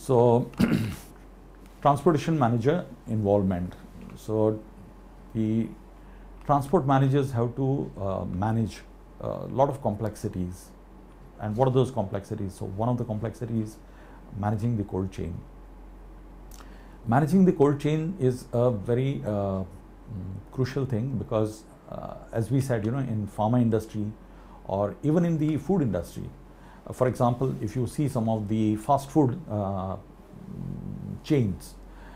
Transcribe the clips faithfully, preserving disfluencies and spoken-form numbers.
So transportation manager involvement. So the transport managers have to uh, manage a lot of complexities. And what are those complexities? So one of the complexities, managing the cold chain. Managing the cold chain is a very uh, crucial thing because uh, as we said, you know, in pharma industry or even in the food industry, uh, for example, if you see some of the fast food uh, chains,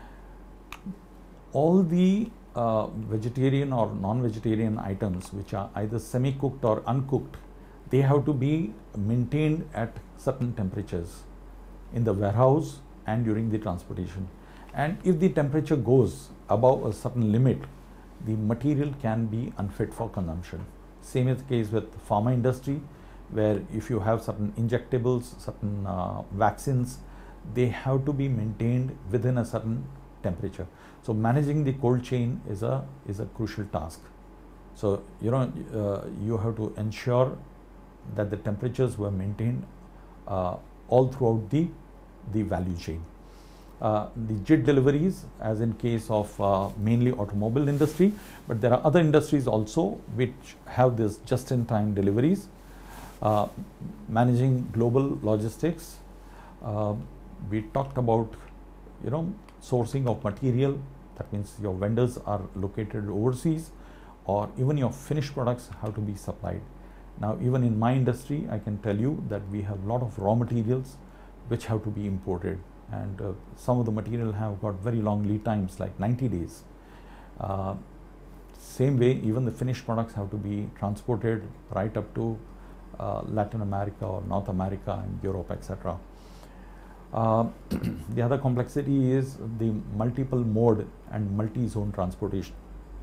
all the uh, vegetarian or non-vegetarian items which are either semi-cooked or uncooked, they have to be maintained at certain temperatures in the warehouse and during the transportation. And if the temperature goes above a certain limit, the material can be unfit for consumption. Same is the case with the pharma industry, where if you have certain injectables, certain uh, vaccines, they have to be maintained within a certain temperature. So managing the cold chain is a is a crucial task. So you know uh, you have to ensure that the temperatures were maintained uh, all throughout the the value chain. Uh, the jet deliveries, as in case of uh, mainly automobile industry, but there are other industries also which have this just-in-time deliveries. Uh, managing global logistics, uh, we talked about, you know, sourcing of material. That means your vendors are located overseas, or even your finished products have to be supplied. Now, even in my industry, I can tell you that we have a lot of raw materials which have to be imported. And uh, some of the material have got very long lead times, like ninety days. Uh, same way, even the finished products have to be transported right up to uh, Latin America or North America and Europe, et cetera. Uh, the other complexity is the multiple mode and multi-zone transportation.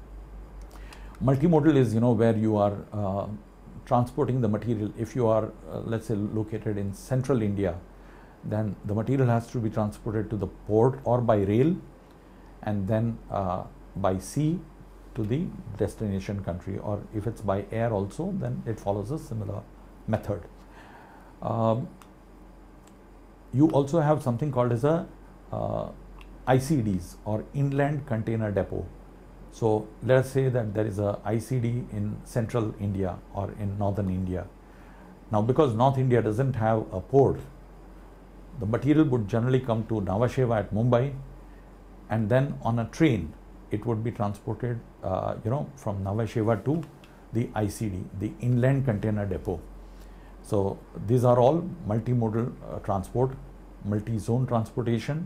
Multimodal is, you know, where you are uh, transporting the material. If you are, uh, let's say, located in central India, then the material has to be transported to the port or by rail, and then uh, by sea to the destination country, or if it's by air also, then it follows a similar method. Um, you also have something called as a uh, I C Ds, or inland container depot. So let us say that there is a I C D in central India or in northern India. Now, because North India doesn't have a port, the material would generally come to Nhava Sheva at Mumbai, and then on a train it would be transported uh, you know, from Nhava Sheva to the I C D, the inland container depot. So these are all multimodal uh, transport, multi-zone transportation.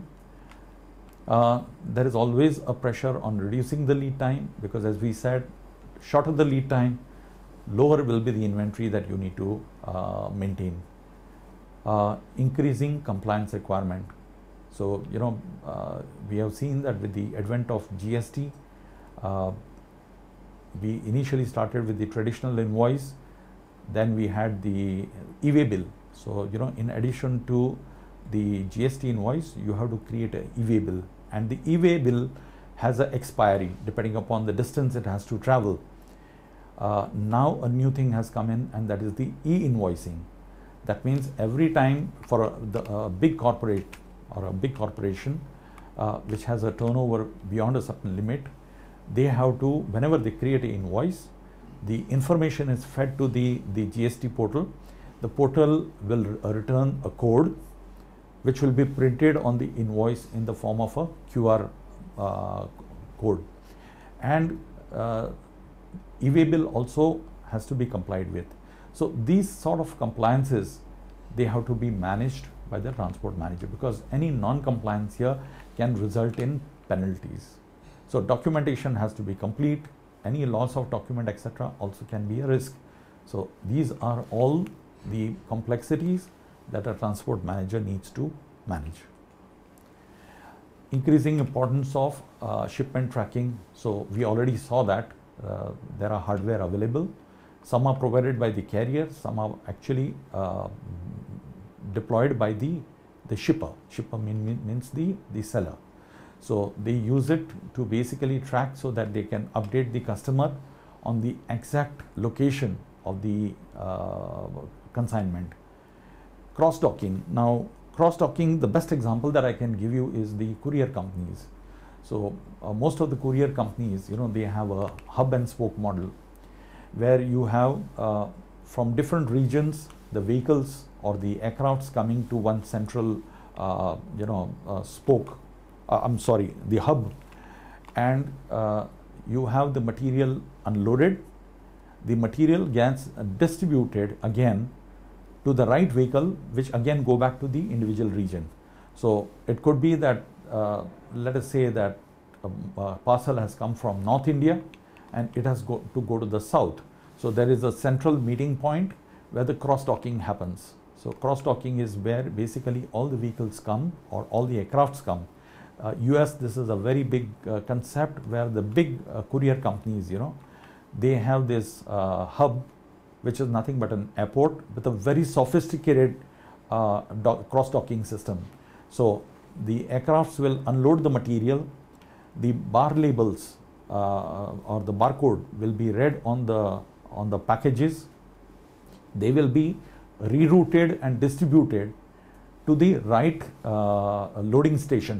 Uh, there is always a pressure on reducing the lead time, because as we said, shorter the lead time, lower will be the inventory that you need to uh, maintain. Uh, increasing compliance requirement. So, you know, uh, we have seen that with the advent of G S T, uh, we initially started with the traditional invoice, then we had the e-way bill. So, you know, in addition to the G S T invoice, you have to create an e-way bill, and the e-way bill has an expiry depending upon the distance it has to travel. Uh, now a new thing has come in, and that is the e-invoicing. That means every time for a, the, a big corporate or a big corporation uh, which has a turnover beyond a certain limit, they have to, whenever they create an invoice, the information is fed to the, the G S T portal. The portal will return a code which will be printed on the invoice in the form of a Q R uh, code. And uh, e-way bill also has to be complied with. So these sort of compliances, they have to be managed by the transport manager, because any non-compliance here can result in penalties. So documentation has to be complete. Any loss of document, et cetera, also can be a risk. So these are all the complexities that a transport manager needs to manage. Increasing importance of uh, shipment tracking. So we already saw that uh, there are hardware available. Some are provided by the carrier, some are actually uh, deployed by the, the shipper. Shipper mean, mean, means the, the seller. So they use it to basically track so that they can update the customer on the exact location of the uh, consignment. Cross-docking. Now, cross-docking, the best example that I can give you is the courier companies. So uh, most of the courier companies, you know, they have a hub and spoke model where you have uh, from different regions the vehicles or the aircrafts coming to one central, uh, you know, uh, spoke. Uh, I'm sorry, the hub, and uh, you have the material unloaded. The material gets distributed again to the right vehicle, which again go back to the individual region. So it could be that uh, let us say that a, a parcel has come from North India and it has go to go to the south. So there is a central meeting point where the cross-docking happens. So cross-docking is where basically all the vehicles come or all the aircrafts come. Uh, U S, this is a very big uh, concept where the big uh, courier companies, you know, they have this uh, hub, which is nothing but an airport with a very sophisticated uh, cross-docking system. So the aircrafts will unload the material, the bar labels uh, or the barcode will be read on the on the packages. They will be rerouted and distributed to the right uh, loading station,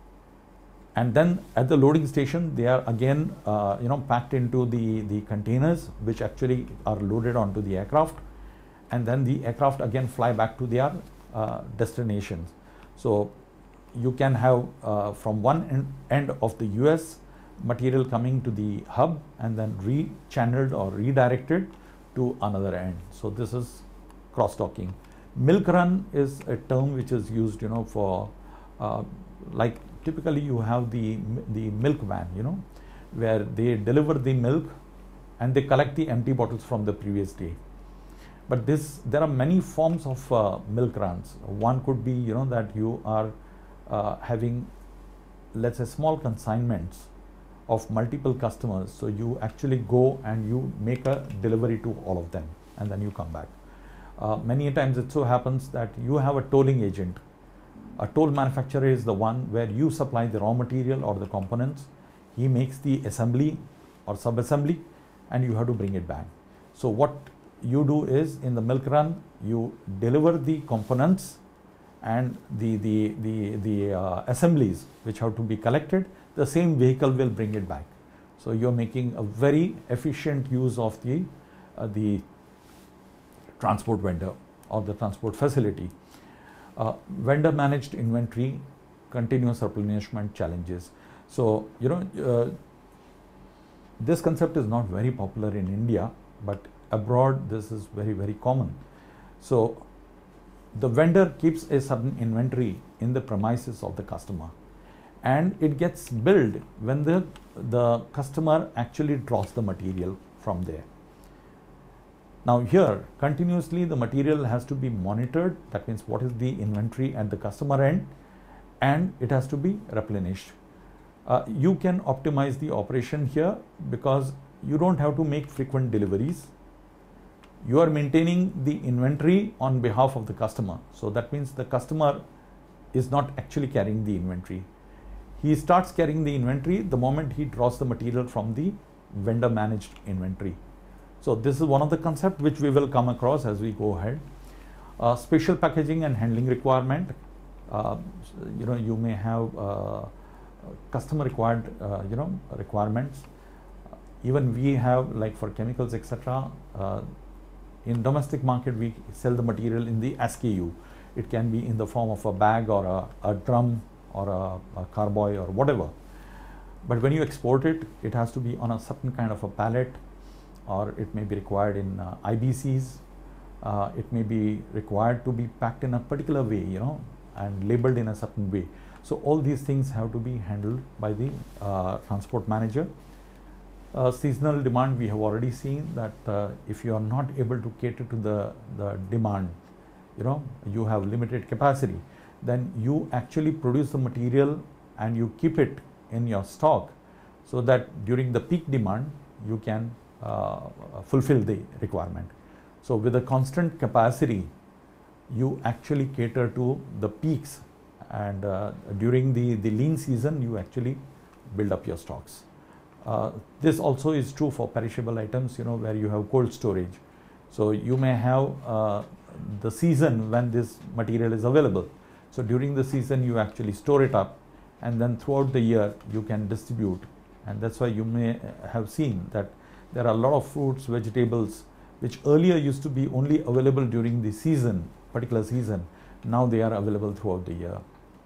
and then at the loading station they are again uh, you know packed into the the containers which actually are loaded onto the aircraft, and then the aircraft again fly back to their uh, destinations. So you can have uh, from one end, end of the U S material coming to the hub and then re-channeled or redirected to another end. So this is cross-docking. Milk run is a term which is used, you know, for uh, like typically you have the the milk van, you know, where they deliver the milk and they collect the empty bottles from the previous day. But this, there are many forms of uh, milk runs. One could be, you know, that you are uh, having, let's say, small consignments of multiple customers. So you actually go and you make a delivery to all of them and then you come back. Uh, many times it so happens that you have a tolling agent. A toll manufacturer is the one where you supply the raw material or the components. He makes the assembly or sub-assembly and you have to bring it back. So what you do is in the milk run, you deliver the components and the, the, the, the uh, assemblies which have to be collected. The same vehicle will bring it back. So you're making a very efficient use of the, uh, the transport vendor or the transport facility. Uh, vendor managed inventory, continuous replenishment challenges. So, you know, uh, this concept is not very popular in India, but abroad this is very, very common. So the vendor keeps a certain inventory in the premises of the customer, and it gets billed when the, the customer actually draws the material from there. Now here, continuously the material has to be monitored. That means what is the inventory at the customer end, and it has to be replenished. Uh, you can optimize the operation here because you don't have to make frequent deliveries. You are maintaining the inventory on behalf of the customer. So that means the customer is not actually carrying the inventory. He starts carrying the inventory the moment he draws the material from the vendor managed inventory. So this is one of the concepts which we will come across as we go ahead. Uh, special packaging and handling requirement. Uh, you know, you may have uh, customer required, uh, you know, requirements. Uh, even we have, like for chemicals, et cetera. Uh, in domestic market, we sell the material in the S K U. It can be in the form of a bag or a, a drum or a, a carboy or whatever. But when you export it, it has to be on a certain kind of a pallet, or it may be required in uh, I B Cs. Uh, it may be required to be packed in a particular way, you know, and labeled in a certain way. So all these things have to be handled by the uh, transport manager. Uh, seasonal demand, we have already seen that uh, if you are not able to cater to the, the demand, you know, you have limited capacity, then you actually produce the material and you keep it in your stock so that during the peak demand, you can uh, fulfill the requirement. So with a constant capacity, you actually cater to the peaks, and uh, during the, the lean season, you actually build up your stocks. Uh, this also is true for perishable items, you know, where you have cold storage. So you may have uh, the season when this material is available. So during the season you actually store it up, and then throughout the year you can distribute. And that's why you may have seen that there are a lot of fruits, vegetables, which earlier used to be only available during the season, particular season. Now they are available throughout the year.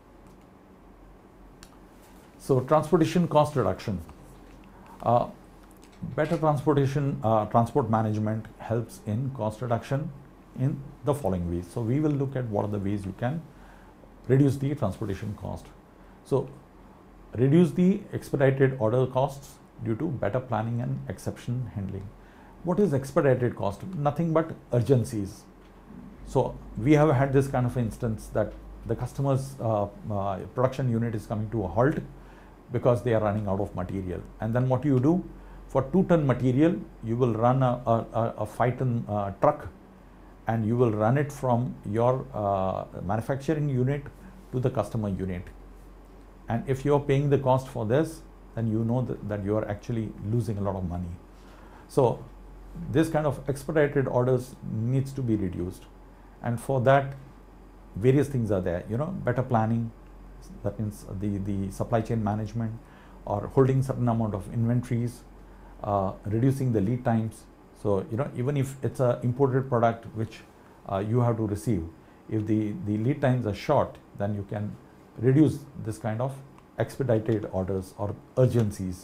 So transportation cost reduction. Uh, better transportation, uh, transport management helps in cost reduction in the following ways. So we will look at what are the ways you can reduce the transportation cost. So reduce the expedited order costs due to better planning and exception handling. What is expedited cost? Nothing but urgencies. So we have had this kind of instance that the customer's uh, uh, production unit is coming to a halt because they are running out of material. And then what you do? For two ton material, you will run a, a, a five ton uh, truck, and you will run it from your uh, manufacturing unit to the customer unit. And if you are paying the cost for this, then you know that, that you are actually losing a lot of money. So this kind of expedited orders needs to be reduced. And for that, various things are there, you know, better planning, that means the, the supply chain management, or holding certain amount of inventories, uh, reducing the lead times. So, you know, even if it's an imported product which uh, you have to receive, if the, the lead times are short, then you can reduce this kind of expedited orders or urgencies.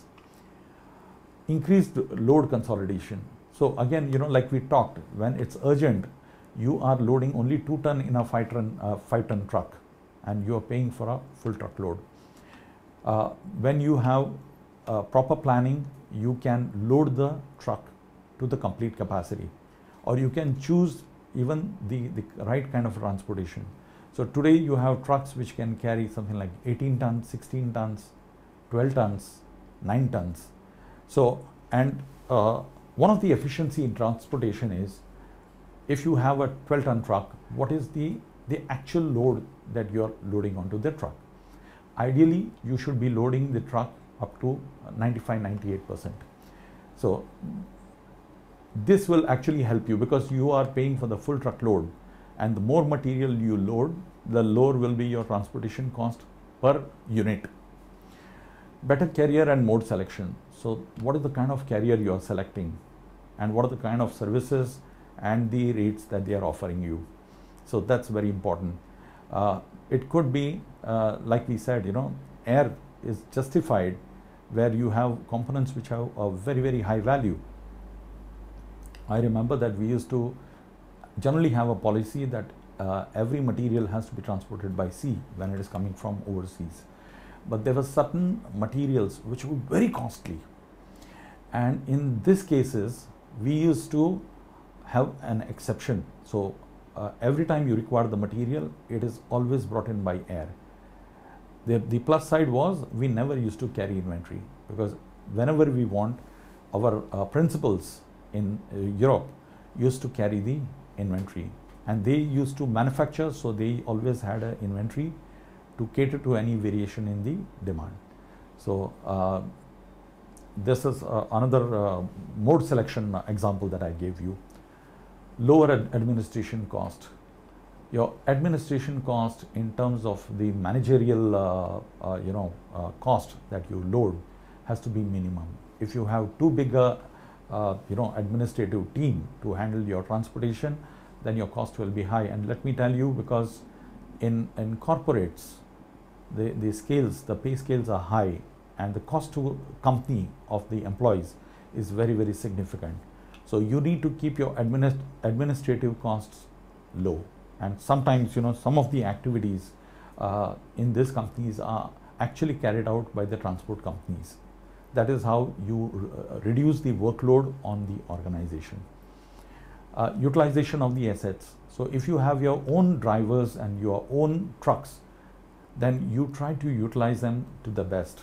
Increased load consolidation. So again, you know, like we talked, when it's urgent, you are loading only two ton in a five ton, uh, five ton truck, and you are paying for a full truckload. Uh, when you have uh, proper planning, you can load the truck to the complete capacity, or you can choose even the, the right kind of transportation. So today you have trucks which can carry something like eighteen tons, sixteen tons, twelve tons, nine tons. So, and uh, one of the efficiency in transportation is, if you have a twelve ton truck, what is the, the actual load that you are loading onto the truck? Ideally, you should be loading the truck up to ninety-five, ninety-eight percent. So this will actually help you, because you are paying for the full truckload, and the more material you load, the lower will be your transportation cost per unit. Better carrier and mode selection. So what is the kind of carrier you are selecting, and what are the kind of services and the rates that they are offering you? So that's very important. Uh, it could be, uh, like we said, you know, air is justified where you have components which have a very, very high value. I remember that we used to generally have a policy that uh, every material has to be transported by sea when it is coming from overseas. But there were certain materials which were very costly. And in these cases, we used to have an exception. So uh, every time you require the material, it is always brought in by air. The, the plus side was we never used to carry inventory, because whenever we want, our uh, principals in uh, Europe used to carry the inventory, and they used to manufacture, so they always had an inventory to cater to any variation in the demand. So uh, this is uh, another uh, mode selection example that I gave you. Lower ad administration cost. Your administration cost in terms of the managerial uh, uh, you know uh, cost that you load has to be minimum. If you have too big a uh, you know administrative team to handle your transportation, then your cost will be high. And let me tell you, because in in corporates, the the scales, the pay scales are high, and the cost to company of the employees is very, very significant. So you need to keep your administ administrative costs low. And sometimes, you know, some of the activities uh, in these companies are actually carried out by the transport companies. That is how you uh, reduce the workload on the organization. Uh, utilization of the assets. So if you have your own drivers and your own trucks, then you try to utilize them to the best.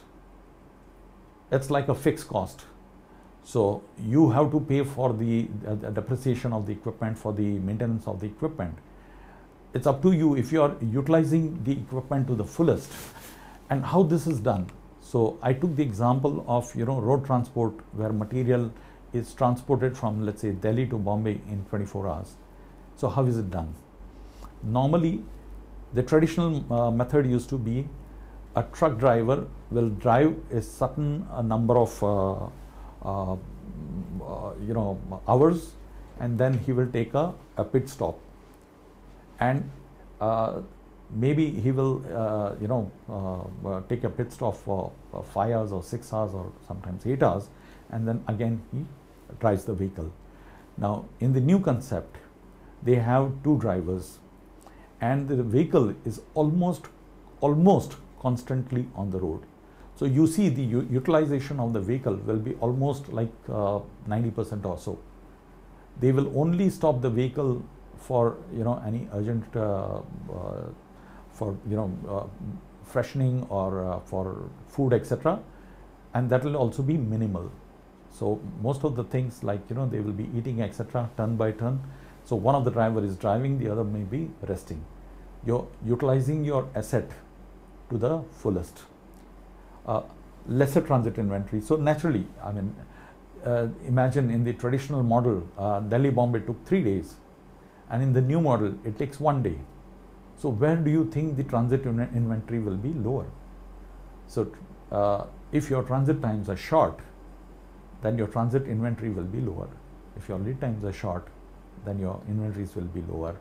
It's like a fixed cost. So you have to pay for the, uh, the depreciation of the equipment, for the maintenance of the equipment. It's up to you if you are utilizing the equipment to the fullest. And how this is done. So I took the example of, you know, road transport, where material is transported from, let's say, Delhi to Bombay in twenty-four hours. So how is it done? Normally, The traditional uh, method used to be a truck driver will drive a certain uh, number of uh, uh, uh, you know hours, and then he will take a, a pit stop, and uh, maybe he will uh, you know uh, uh, take a pit stop for uh, five hours or six hours or sometimes eight hours, and then again he drives the vehicle. Now in the new concept, they have two drivers, and the vehicle is almost almost constantly on the road. So you see the u utilization of the vehicle will be almost like uh, ninety percent or so. They will only stop the vehicle for you know any urgent uh, uh, for you know uh, freshening or uh, for food, et cetera, and that will also be minimal. So most of the things like you know they will be eating, et cetera, turn by turn. So one of the driver is driving, the other may be resting. You're utilizing your asset to the fullest. Uh, lesser transit inventory. So naturally, I mean, uh, imagine in the traditional model, uh, Delhi Bombay took three days, and in the new model, it takes one day. So where do you think the transit in inventory will be lower? So uh, if your transit times are short, then your transit inventory will be lower. If your lead times are short, then your inventories will be lower.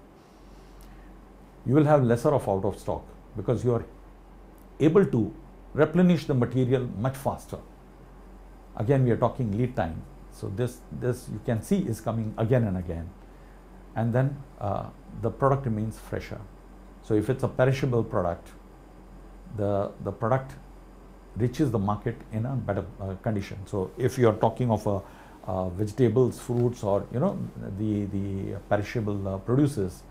You will have lesser of out of stock because you are able to replenish the material much faster. Again, we are talking lead time. So this, this you can see is coming again and again. And then uh, the product remains fresher. So if it's a perishable product, the, the product reaches the market in a better uh, condition. So if you are talking of a, uh, vegetables, fruits, or you know the, the perishable uh, produces,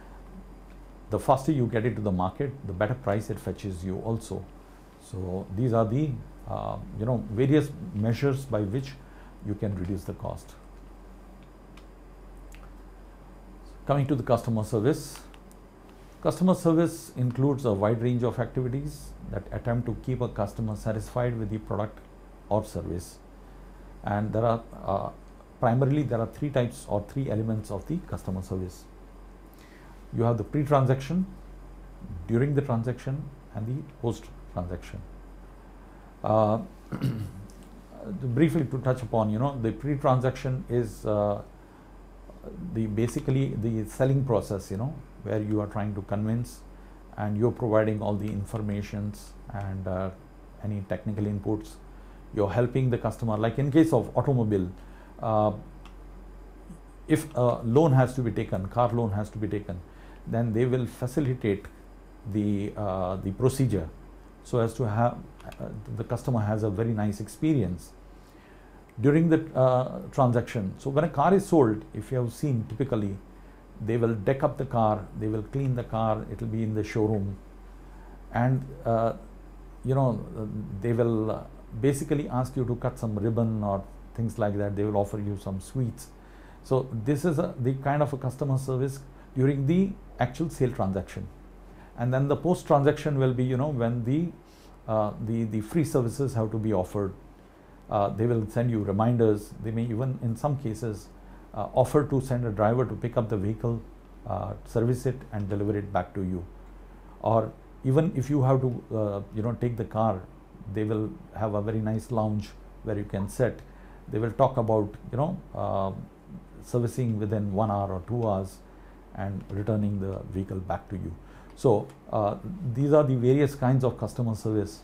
the faster you get it to the market, the better price it fetches you also. So these are the uh, you know various measures by which you can reduce the cost. Coming to the customer service. Customer service includes a wide range of activities that attempt to keep a customer satisfied with the product or service. And there are uh, primarily there are three types or three elements of the customer service. You have the pre-transaction, during the transaction, and the post-transaction. Uh, briefly to touch upon, you know, the pre-transaction is uh, the basically the selling process, you know, where you are trying to convince and you're providing all the informations and uh, any technical inputs. You're helping the customer, like in case of automobile, uh, if a loan has to be taken, car loan has to be taken, then they will facilitate the uh, the procedure so as to have uh, the customer has a very nice experience during the uh, transaction. So when a car is sold, if you have seen typically, they will deck up the car, they will clean the car, it will be in the showroom, and uh, you know they will uh, basically ask you to cut some ribbon or things like that. They will offer you some sweets. So this is a, the kind of a customer service during the actual sale transaction. And then the post transaction will be, you know, when the uh, the the free services have to be offered. Uh, they will send you reminders. They may even in some cases uh, offer to send a driver to pick up the vehicle, uh, service it and deliver it back to you. Or even if you have to uh, you know take the car, they will have a very nice lounge where you can sit. They will talk about you know uh, servicing within one hour or two hours and returning the vehicle back to you. So uh, these are the various kinds of customer service.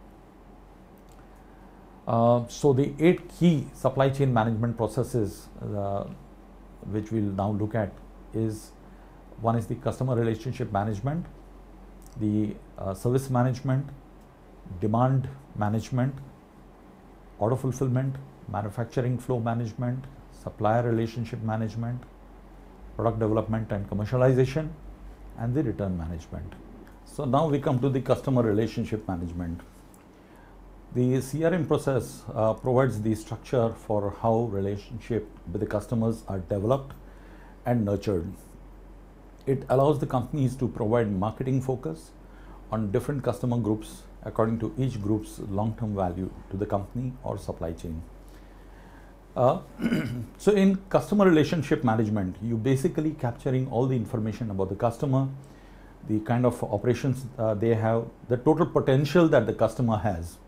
Uh, so the eight key supply chain management processes uh, which we'll now look at is, one is the customer relationship management, the uh, service management, demand management, order fulfillment, manufacturing flow management, supplier relationship management, product development and commercialization, and the return management. So now we come to the customer relationship management. The C R M process uh, provides the structure for how relationship with the customers are developed and nurtured. It allows the companies to provide marketing focus on different customer groups according to each group's long-term value to the company or supply chain. Uh, so in customer relationship management, you basically capturing all the information about the customer, the kind of operations uh, they have, the total potential that the customer has,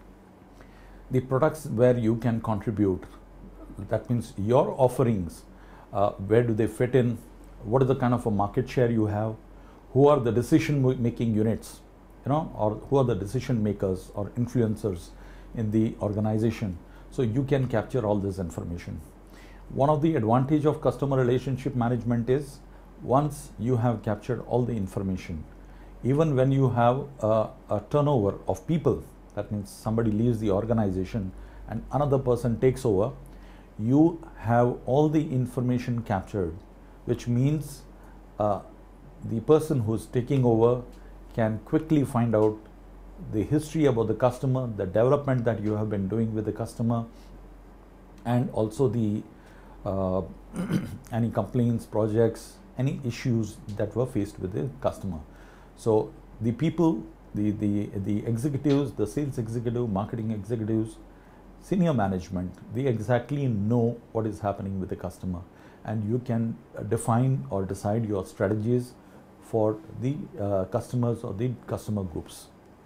the products where you can contribute, that means your offerings, uh, where do they fit in, what is the kind of a market share you have, who are the decision making units, you know, or who are the decision makers or influencers in the organization. So you can capture all this information. One of the advantage of customer relationship management is, once you have captured all the information, even when you have a, a turnover of people, that means somebody leaves the organization and another person takes over, you have all the information captured, which means uh, the person who's taking over can quickly find out the history about the customer, the development that you have been doing with the customer, and also the uh, any complaints, projects, any issues that were faced with the customer. So the people, the, the, the executives, the sales executive, marketing executives, senior management, they exactly know what is happening with the customer, and you can uh, define or decide your strategies for the uh, customers or the customer groups.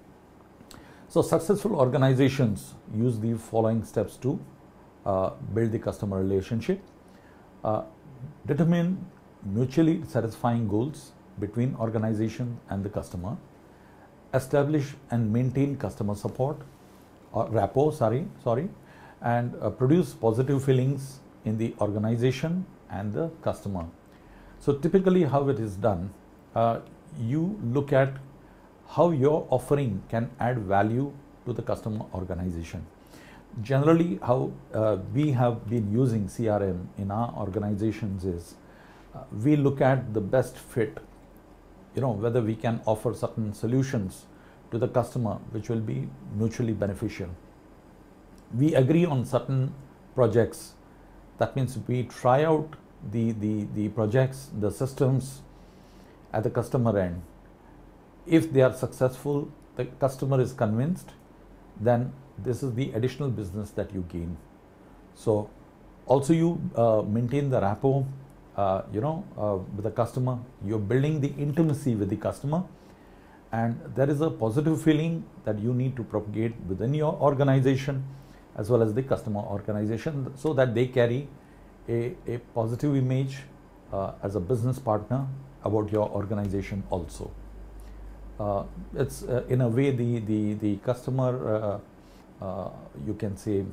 So successful organizations use the following steps to uh, build the customer relationship. Uh, determine mutually satisfying goals between organization and the customer. Establish and maintain customer support or rapport, sorry, sorry, and uh, produce positive feelings in the organization and the customer. So typically how it is done, uh, you look at how your offering can add value to the customer organization. Generally, how uh, we have been using C R M in our organizations is, uh, we look at the best fit, you know, whether we can offer certain solutions to the customer which will be mutually beneficial. We agree on certain projects. That means we try out the, the, the projects, the systems at the customer end. If they are successful, the customer is convinced, then this is the additional business that you gain. So also you uh, maintain the rapport, uh, you know, uh, with the customer. You're building the intimacy with the customer, and there is a positive feeling that you need to propagate within your organization as well as the customer organization, so that they carry a, a positive image uh, as a business partner about your organization also. Uh, it's uh, in a way the, the, the customer, uh, uh, you can say,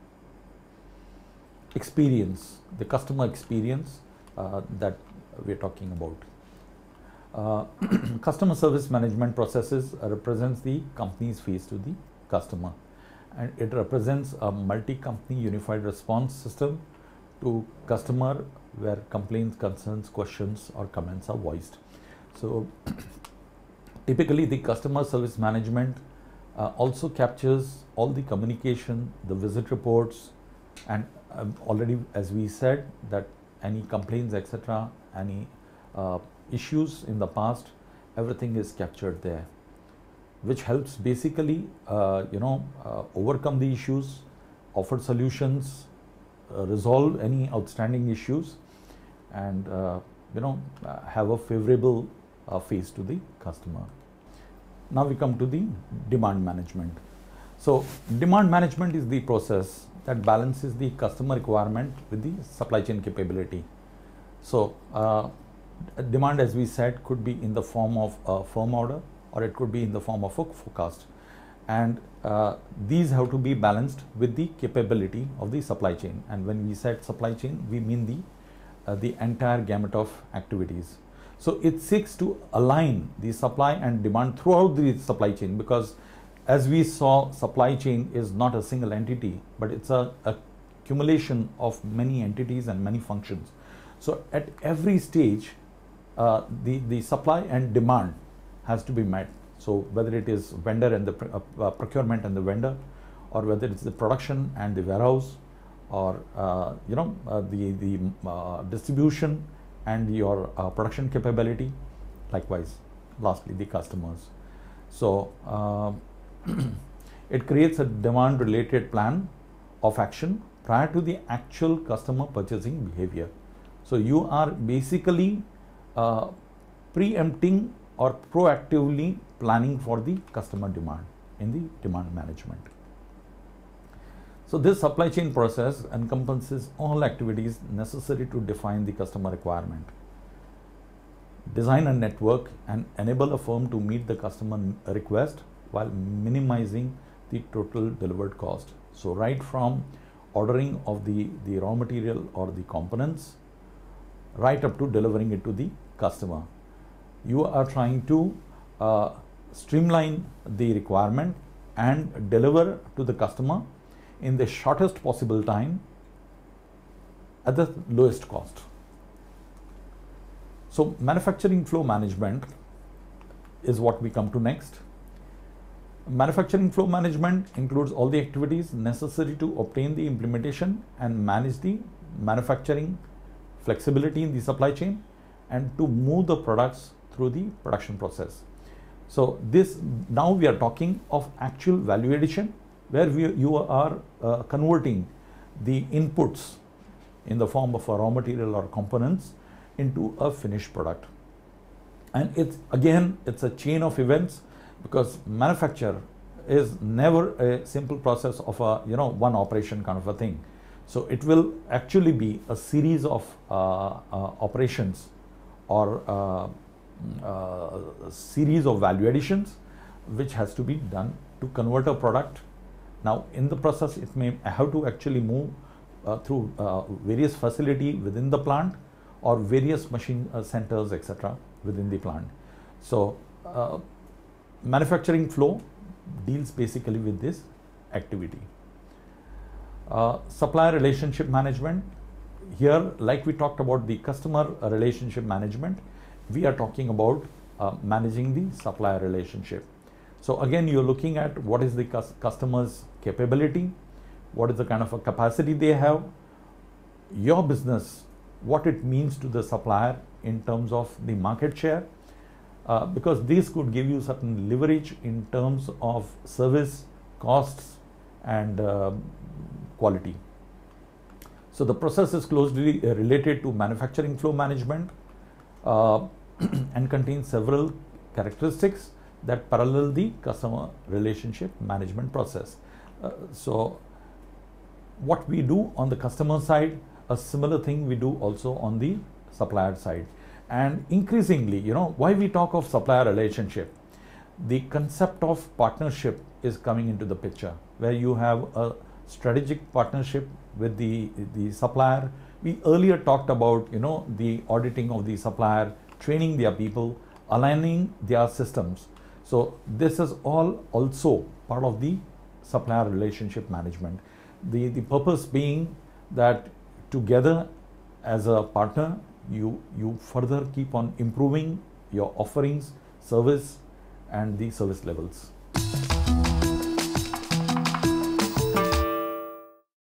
experience, the customer experience uh, that we're talking about. Uh, customer service management processes uh, represents the company's face to the customer, and it represents a multi-company unified response system to customer where complaints, concerns, questions or comments are voiced. So typically the customer service management uh, also captures all the communication, the visit reports, and um, already as we said that any complaints, et cetera, any uh, issues in the past, everything is captured there, which helps basically uh, you know uh, overcome the issues, offer solutions, uh, resolve any outstanding issues, and uh, you know uh, have a favorable uh, face to the customer. Now we come to the demand management. So demand management is the process that balances the customer requirement with the supply chain capability. So uh, demand, as we said, could be in the form of a firm order, or it could be in the form of a forecast, and uh, these have to be balanced with the capability of the supply chain. And when we said supply chain, we mean the uh, the entire gamut of activities. So it seeks to align the supply and demand throughout the supply chain, because as we saw, supply chain is not a single entity, but it's a, a accumulation of many entities and many functions. So at every stage, uh, the, the supply and demand has to be met. So whether it is vendor and the uh, uh, procurement and the vendor, or whether it's the production and the warehouse, or uh, you know uh, the the uh, distribution and your uh, production capability, likewise lastly the customers. So uh, it creates a demand related plan of action prior to the actual customer purchasing behavior. So you are basically uh, preempting or proactively planning for the customer demand in the demand management. So this supply chain process encompasses all activities necessary to define the customer requirement, design a network and enable a firm to meet the customer request while minimizing the total delivered cost. So right from ordering of the, the raw material or the components, right up to delivering it to the customer. You are trying to uh, streamline the requirement and deliver to the customer in the shortest possible time at the lowest cost. So manufacturing flow management is what we come to next. Manufacturing flow management includes all the activities necessary to obtain the implementation and manage the manufacturing flexibility in the supply chain and to move the products through the production process. So this, now we are talking of actual value addition, where we, you are uh, converting the inputs in the form of a raw material or components into a finished product. And it's again, it's a chain of events, because manufacture is never a simple process of a, you know, one operation kind of a thing. So it will actually be a series of uh, uh, operations or uh, uh, a series of value additions which has to be done to convert a product. Now in the process, it may have to actually move uh, through uh, various facility within the plant or various machine uh, centers, et cetera within the plant. So uh, manufacturing flow deals basically with this activity. Uh, supplier relationship management. Here, like we talked about the customer relationship management, we are talking about uh, managing the supplier relationship. So again, you're looking at what is the cus customer's capability, what is the kind of a capacity they have, your business, what it means to the supplier in terms of the market share, uh, because this could give you certain leverage in terms of service, costs and uh, quality. So the process is closely related to manufacturing flow management uh, and contains several characteristics that parallel the customer relationship management process. Uh, so what we do on the customer side, a similar thing we do also on the supplier side. And increasingly, you know, why we talk of supplier relationship, the concept of partnership is coming into the picture, where you have a strategic partnership with the, the supplier. We earlier talked about, you know, the auditing of the supplier, training their people, aligning their systems. So this is all also part of the supplier relationship management. The, the purpose being that together as a partner, you, you further keep on improving your offerings, service and the service levels.